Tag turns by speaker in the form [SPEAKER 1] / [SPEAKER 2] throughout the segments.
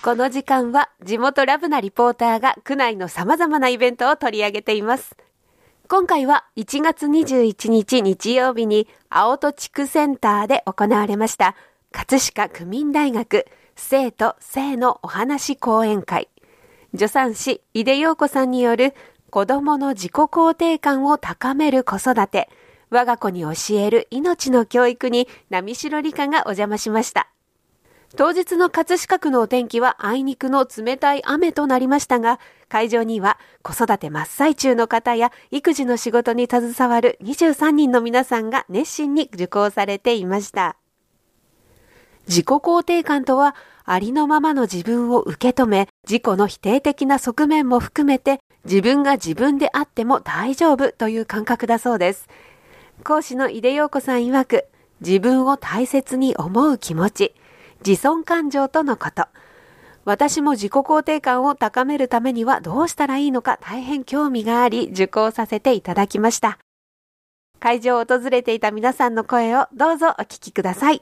[SPEAKER 1] この時間は地元ラブなリポーターが区内の様々なイベントを取り上げています。今回は1月21日日曜日に青戸地区センターで行われました葛飾区民大学生と性のお話講演会。助産師井出陽子さんによる子どもの自己肯定感を高める子育て、我が子に教える命の教育に波代理香がお邪魔しました。当日の葛飾区のお天気はあいにくの冷たい雨となりましたが、会場には子育て真っ最中の方や育児の仕事に携わる23人の皆さんが熱心に受講されていました。自己肯定感とは、ありのままの自分を受け止め、自己の否定的な側面も含めて、自分が自分であっても大丈夫という感覚だそうです。講師の井出陽子さん曰く、自分を大切に思う気持ち、自尊感情とのこと。私も自己肯定感を高めるためにはどうしたらいいのか大変興味があり受講させていただきました。会場を訪れていた皆さんの声をどうぞお聞きください。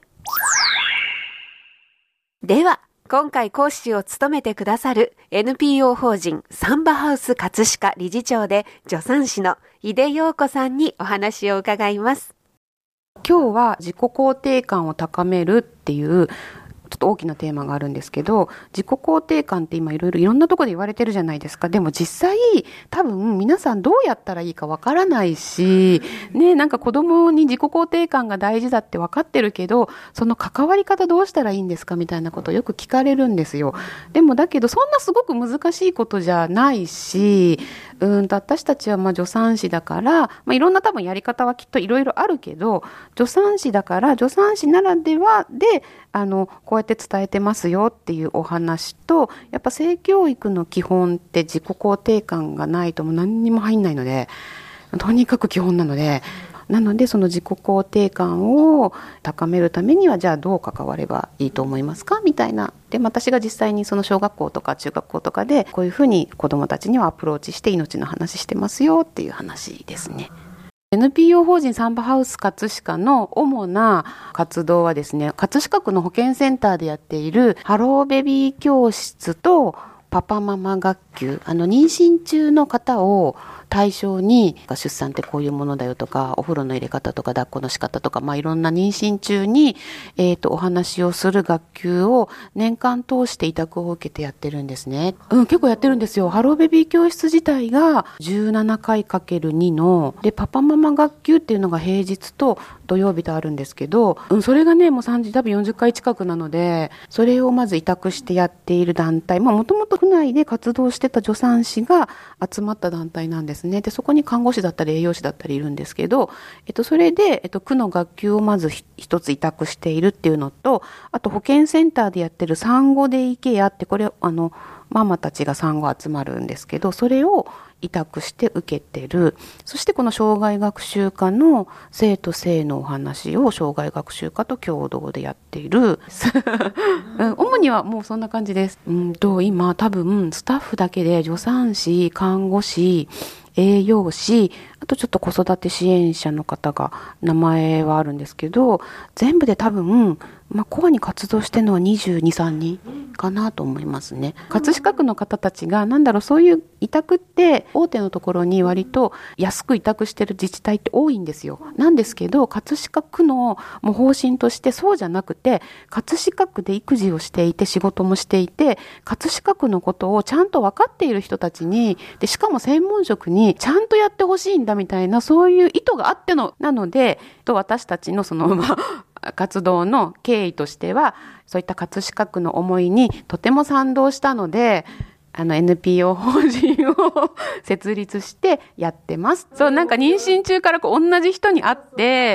[SPEAKER 1] では、今回講師を務めてくださる NPO 法人サンバハウス葛飾理事長で助産師の井出陽子さんにお話を伺います。
[SPEAKER 2] 今日は自己肯定感を高めるっていうちょっと大きなテーマがあるんですけど、自己肯定感って今いろんなところで言われてるじゃないですか。でも実際多分皆さんどうやったらいいかわからないし、ね、なんか子供に自己肯定感が大事だって分かってるけど、その関わり方どうしたらいいんですかみたいなことをよく聞かれるんですよ。だけどそんなすごく難しいことじゃないし、私たちは助産師だから、いろんな多分やり方はきっといろいろあるけど、助産師だから助産師ならではでこうやって伝えてますよっていうお話と、やっぱ性教育の基本って自己肯定感がないともう何にも入んないので、とにかく基本なので、その自己肯定感を高めるためにはじゃあどう関わればいいと思いますかみたいな。で、私が実際にその小学校とか中学校とかでこういうふうに子どもたちにはアプローチして命の話してますよっていう話ですね。NPO 法人サンバハウス葛飾の主な活動はですね、葛飾区の保健センターでやっているハローベビー教室とパパママ学級、妊娠中の方を対象に出産ってこういうものだよとか、お風呂の入れ方とか抱っこの仕方とか、いろんな妊娠中に、お話をする学級を年間通して委託を受けてやってるんですね。結構やってるんですよ。ハローベビー教室自体が17回 ×2 ので、パパママ学級っていうのが平日と土曜日とあるんですけど、それがねもう多分40回近くなので、それをまず委託してやっている団体、もともと区内で活動してた助産師が集まった団体なんですね。で、そこに看護師だったり栄養士だったりいるんですけど、それで、区の学級をまず一つ委託しているっていうのと、あと保健センターでやってる産後デイケアって、これママたちが産後集まるんですけど、それを委託して受けてる。そしてこの障害学習科の生と性のお話を障害学習科と共同でやっている。主にはもうそんな感じです。今多分スタッフだけで助産師、看護師、栄養士、あとちょっと子育て支援者の方が名前はあるんですけど、全部で多分コアに活動してるのは22、3人かなと思いますね。葛飾区の方たちがそういう委託って大手のところに割と安く委託してる自治体って多いんですよ。なんですけど、葛飾区のもう方針としてそうじゃなくて、葛飾区で育児をしていて仕事もしていて、葛飾区のことをちゃんと分かっている人たちに、でしかも専門職にちゃんとやってほしいんだみたいな、そういう意図があってのなので、私たちの活動の経緯としては、そういった葛飾区の思いにとても賛同したので、NPO 法人を設立してやってます。妊娠中から同じ人に会って、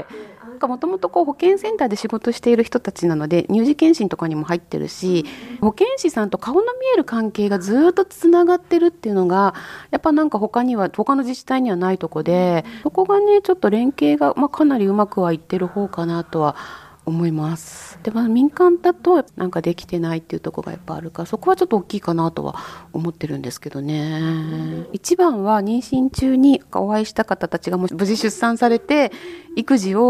[SPEAKER 2] もともと保健センターで仕事している人たちなので、乳児検診とかにも入ってるし、保健師さんと顔の見える関係がずっとつながってるっていうのが、やっぱ他の自治体にはないとこで、そこがねちょっと連携が、かなりうまくはいってる方かなとは思います。で、民間だとできてないっていうところがやっぱあるから、そこはちょっと大きいかなとは思ってるんですけどね。一番は妊娠中にお会いした方たちがもう無事出産されて育児を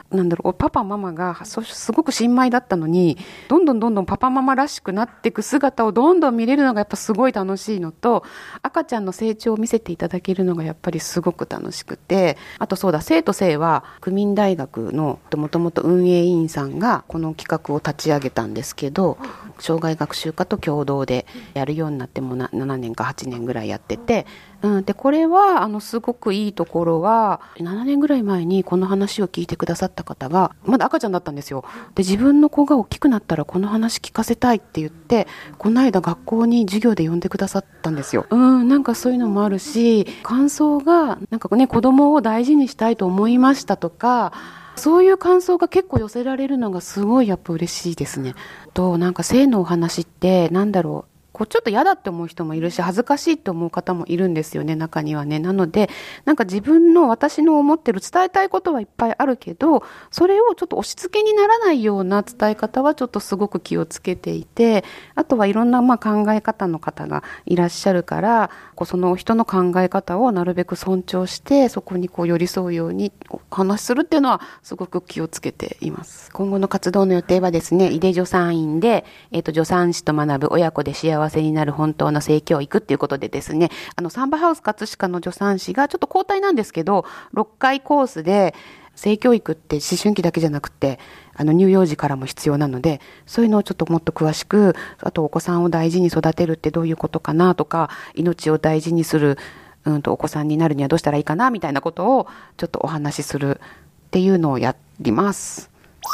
[SPEAKER 2] パパママがすごく新米だったのに、どんどんパパママらしくなっていく姿をどんどん見れるのがやっぱすごい楽しいのと、赤ちゃんの成長を見せていただけるのがやっぱりすごく楽しくて、あとそうだ、生と性は区民大学のもともと運営委員さんがこの企画を立ち上げたんですけど、障害学習課と共同でやるようになっても7年か8年ぐらいやってて、でこれはすごくいいところは、7年ぐらい前にこの話を聞いてくださった方がまだ赤ちゃんだったんですよ。で自分の子が大きくなったらこの話聞かせたいって言って、この間学校に授業で呼んでくださったんですよ。なんかそういうのもあるし、感想がなんかね、子供を大事にしたいと思いましたとか、そういう感想が結構寄せられるのがすごいやっぱ嬉しいですね。となんか性のお話ってちょっと嫌だって思う人もいるし、恥ずかしいって思う方もいるんですよね、中にはね。なので、なんか私の思ってる伝えたいことはいっぱいあるけど、それをちょっと押し付けにならないような伝え方はちょっとすごく気をつけていて、あとはいろんな考え方の方がいらっしゃるから、その人の考え方をなるべく尊重して、そこに寄り添うようにお話しするっていうのはすごく気をつけています。今後の活動の予定はですね、井出助産院で、助産師と学ぶ親子で幸せになる本当の性教育っていうことでですね、サンバハウス葛飾の助産師がちょっと交代なんですけど、6回コースで性教育って思春期だけじゃなくて、乳幼児からも必要なので、そういうのをちょっともっと詳しく、あとお子さんを大事に育てるってどういうことかなとか、命を大事にする、お子さんになるにはどうしたらいいかなみたいなことをちょっとお話しするっていうのをやります。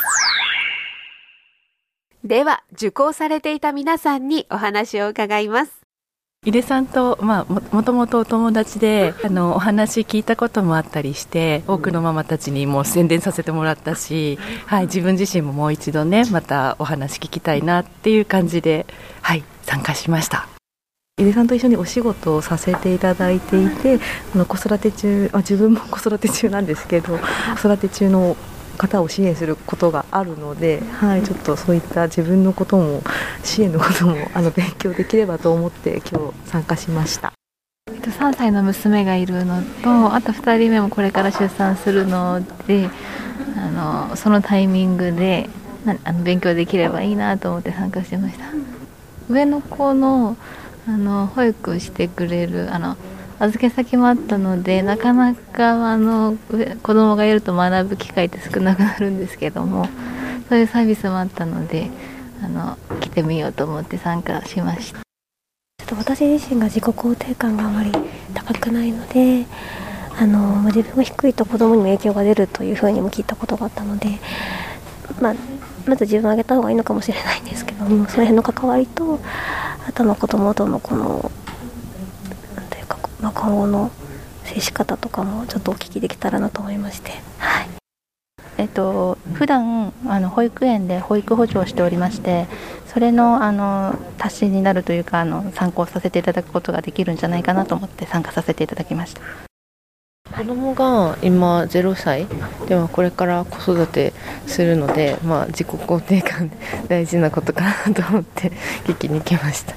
[SPEAKER 1] では、受講されていた皆さんにお話を伺います。
[SPEAKER 3] 井出さんと、もともとお友達で、お話聞いたこともあったりして、多くのママたちにも宣伝させてもらったし、自分自身ももう一度ね、またお話聞きたいなっていう感じで、参加しました。
[SPEAKER 4] 井出さんと一緒にお仕事をさせていただいていて、子育て中、自分も子育て中なんですけど、子育て中の方を支援することがあるので、ちょっとそういった自分のことも支援のことも勉強できればと思って今日参加しました。
[SPEAKER 5] 3歳の娘がいるのと、あと2人目もこれから出産するので、そのタイミングで勉強できればいいなと思って参加しました。上の子の保育してくれる預け先もあったので、なかなか子供がいると学ぶ機会って少なくなるんですけども、そういうサービスもあったので来てみようと思って参加しました。
[SPEAKER 6] ちょっと私自身が自己肯定感があまり高くないので、自分が低いと子供にも影響が出るというふうにも聞いたことがあったので、まず自分を上げた方がいいのかもしれないんですけども、その辺の関わりと、あとの子供との今後の接し方とかもちょっとお聞きできたらなと思いまして、
[SPEAKER 7] 普段保育園で保育補助をしておりまして、それの足しになるというか参考させていただくことができるんじゃないかなと思って参加させていただきました。
[SPEAKER 4] 子供が今0歳ではこれから子育てするので、自己肯定感大事なことかなと思って聞きに来ました。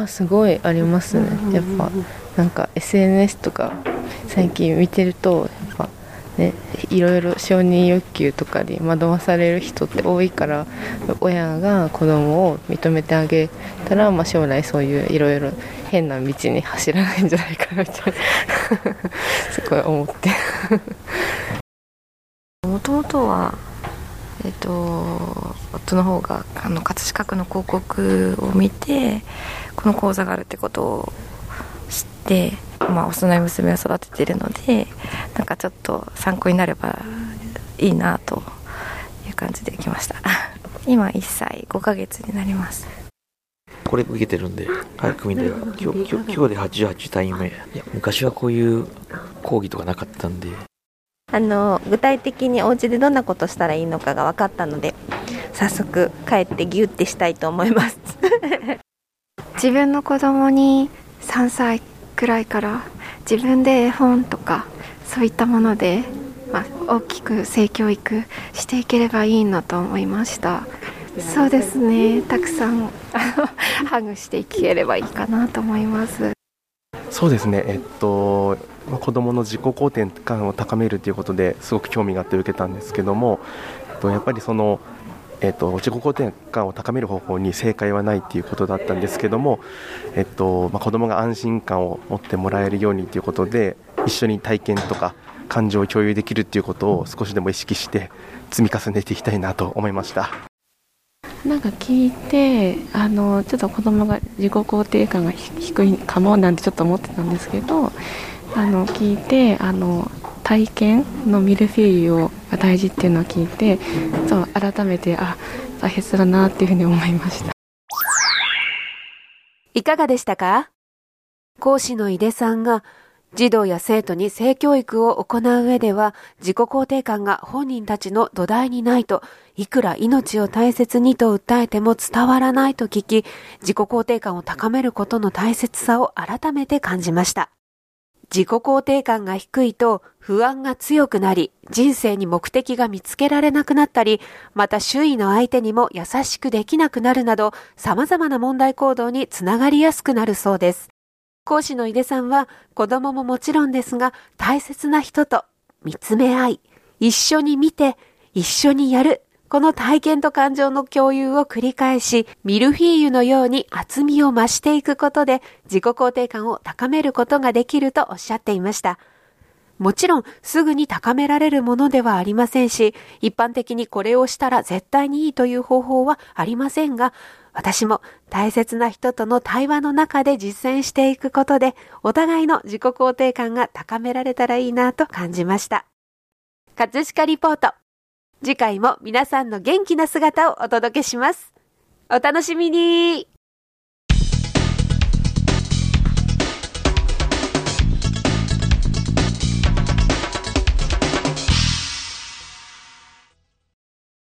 [SPEAKER 4] すごいありますね。やっぱなんか SNS とか最近見てると、やっぱね、いろいろ承認欲求とかに惑わされる人って多いから、親が子供を認めてあげたら、将来そういういろいろ変な道に走らないんじゃないかなみたいなすごい思って
[SPEAKER 8] もともとは夫の方が葛飾区の広告を見て、この講座があるってことを知って、幼い娘を育てているので、なんかちょっと参考になればいいなという感じで来ました今1歳5ヶ月になります。
[SPEAKER 9] これ受けてるんで、組では今日で88単位目。昔はこういう講義とかなかったんで、
[SPEAKER 10] 具体的にお家でどんなことしたらいいのかが分かったので、早速帰ってギュッてしたいと思います
[SPEAKER 11] 自分の子供に3歳くらいから自分で絵本とかそういったもので、大きく性教育していければいいなと思いました。そうですね、たくさんハグしていければいいかなと思います。
[SPEAKER 12] そうですね、子どもの自己肯定感を高めるということですごく興味があって受けたんですけども、やっぱりその、自己肯定感を高める方法に正解はないということだったんですけども、子どもが安心感を持ってもらえるようにということで、一緒に体験とか感情を共有できるということを少しでも意識して積み重ねていきたいなと思いました。
[SPEAKER 2] なんか聞いてちょっと子供が自己肯定感が低いかもなんてちょっと思ってたんですけど、聞いて体験のミルフィーユが大事っていうのを聞いて、そう改めて大切だなっていうふうに思いました。
[SPEAKER 1] いかがでしたか？講師の井出さんが児童や生徒に性教育を行う上では、自己肯定感が本人たちの土台にないと、いくら命を大切にと訴えても伝わらないと聞き、自己肯定感を高めることの大切さを改めて感じました。自己肯定感が低いと不安が強くなり、人生に目的が見つけられなくなったり、また周囲の相手にも優しくできなくなるなど、様々な問題行動につながりやすくなるそうです。講師の井出さんは、子供ももちろんですが、大切な人と見つめ合い、一緒に見て、一緒にやる、この体験と感情の共有を繰り返し、ミルフィーユのように厚みを増していくことで、自己肯定感を高めることができるとおっしゃっていました。もちろん、すぐに高められるものではありませんし、一般的にこれをしたら絶対にいいという方法はありませんが、私も大切な人との対話の中で実践していくことで、お互いの自己肯定感が高められたらいいなと感じました。葛飾リポート。次回も皆さんの元気な姿をお届けします。お楽しみに。